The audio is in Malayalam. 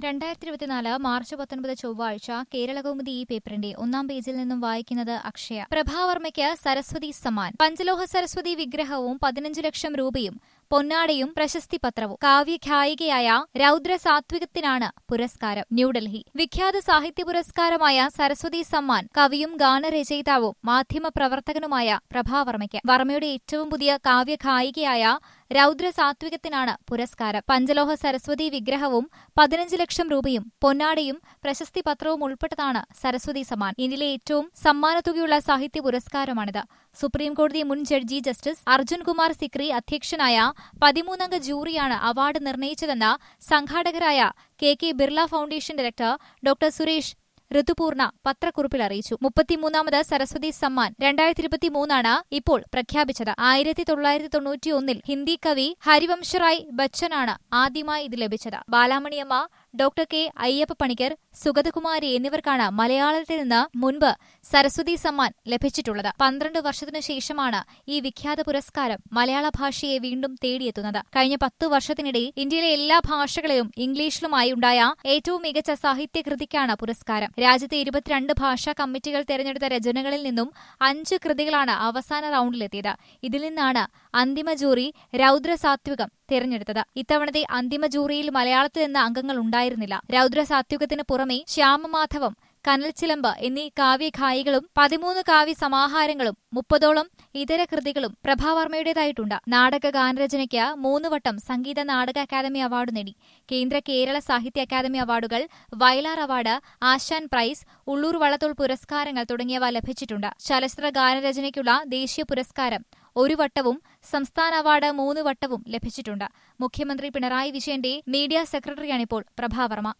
2024 മാർച്ച് 19 ചൊവ്വാഴ്ച കേരളകൗമുദി ഈ പേപ്പറിന്റെ ഒന്നാം പേജിൽ നിന്നും വായിക്കുന്നത് അക്ഷയ. പ്രഭാവർമ്മയ്ക്ക് സരസ്വതി സമ്മാൻ. പഞ്ചലോഹ സരസ്വതി വിഗ്രഹവും 15 ലക്ഷം രൂപയും പൊന്നാടയും പ്രശസ്തി പത്രവും. കാവ്യഖ്യായികയായ രൗദ്ര സാത്വികത്തിനാണ് പുരസ്കാരം. ന്യൂഡൽഹി. വിഖ്യാത സാഹിത്യ പുരസ്കാരമായ സരസ്വതി സമ്മാൻ കവിയും ഗാനരചയിതാവും മാധ്യമപ്രവർത്തകനുമായ പ്രഭാവർമ്മയ്ക്ക്. വർമ്മയുടെ ഏറ്റവും പുതിയ കാവ്യഖ്യായികയായ രൗദ്ര സാത്വികത്തിനാണ് പുരസ്കാരം. പഞ്ചലോഹ സരസ്വതി വിഗ്രഹവും 15 ലക്ഷം രൂപയും പൊന്നാടയും പ്രശസ്തി പത്രവും ഉൾപ്പെട്ടതാണ് സരസ്വതി സമ്മാൻ. ഇന്ത്യയിലെ ഏറ്റവും സമ്മാനത്തുകയുള്ള സാഹിത്യ പുരസ്കാരമാണിത്. സുപ്രീംകോടതി മുൻ ജഡ്ജി ജസ്റ്റിസ് അർജുൻ കുമാർ സിക്രി അധ്യക്ഷനായ 13-അംഗ ജൂറിയാണ് അവാർഡ് നിർണയിച്ചതെന്ന് സംഘാടകരായ K Birla Foundation director doctor Suresh Rituparna പത്രക്കുറിപ്പിൽ അറിയിച്ചു. 33ാമത് സരസ്വതി സമ്മാൻ 2023 ഇപ്പോൾ പ്രഖ്യാപിച്ചത്. 1991 ഹിന്ദി കവി ഹരിവംശറായ് ബച്ചനാണ് ആദ്യമായി ഇത് ലഭിച്ചത്. ബാലാമണിയമ്മ, ഡോക്ടർ കെ അയ്യപ്പ പണിക്കർ, സുഗതകുമാരി എന്നിവർക്കാണ് മലയാളത്തിൽ നിന്ന് മുൻപ് സരസ്വതി സമ്മാൻ ലഭിച്ചിട്ടുള്ളത്. 12 വർഷത്തിനു ശേഷമാണ് ഈ വിഖ്യാത പുരസ്കാരം മലയാള ഭാഷയെ വീണ്ടും തേടിയെത്തുന്നത്. കഴിഞ്ഞ 10 വർഷത്തിനിടെ ഇന്ത്യയിലെ എല്ലാ ഭാഷകളിലും ഇംഗ്ലീഷിലുമായി ഉണ്ടായ ഏറ്റവും മികച്ച സാഹിത്യകൃതിക്കാണ് പുരസ്കാരം. രാജ്യത്തെ 22 ഭാഷാ കമ്മിറ്റികൾ തെരഞ്ഞെടുത്ത രചനകളിൽ നിന്നും 5 കൃതികളാണ് അവസാന റൌണ്ടിലെത്തിയത്. ഇതിൽ നിന്നാണ് അന്തിമ ജൂറി രൗദ്ര സാത്വികം തിരഞ്ഞെടുത്തത്. ഇത്തവണത്തെ അന്തിമ ജൂറിയിൽ മലയാളത്തിൽ നിന്ന് അംഗങ്ങൾ ഉണ്ടായിരുന്നില്ല. രൗദ്ര സാത്വികത്തിന് പുറമെ ശ്യാമമാധവം, കനൽച്ചിലമ്പ് എന്നീ കാവ്യഖായികളും 13 കാവ്യ സമാഹാരങ്ങളും 30ഓളം ഇതര കൃതികളും പ്രഭാവർമ്മയുടേതായിട്ടുണ്ട്. നാടക ഗാനരചനയ്ക്ക് 3 വട്ടം സംഗീത നാടക അക്കാദമി അവാർഡ് നേടി. കേന്ദ്ര കേരള സാഹിത്യ അക്കാദമി അവാർഡുകൾ, വയലാർ അവാർഡ്, ആശാൻ പ്രൈസ്, ഉള്ളൂർ വള്ളത്തോൾ പുരസ്കാരങ്ങൾ തുടങ്ങിയവ ലഭിച്ചിട്ടുണ്ട്. ചലച്ചിത്ര ഗാനരചനയ്ക്കുള്ള ദേശീയ പുരസ്കാരം 1 വട്ടവും സംസ്ഥാന അവാർഡ് 3 വട്ടവും ലഭിച്ചിട്ടുണ്ട്. മുഖ്യമന്ത്രി പിണറായി വിജയന്റെ മീഡിയ സെക്രട്ടറിയാണിപ്പോൾ പ്രഭാവർമ്മ.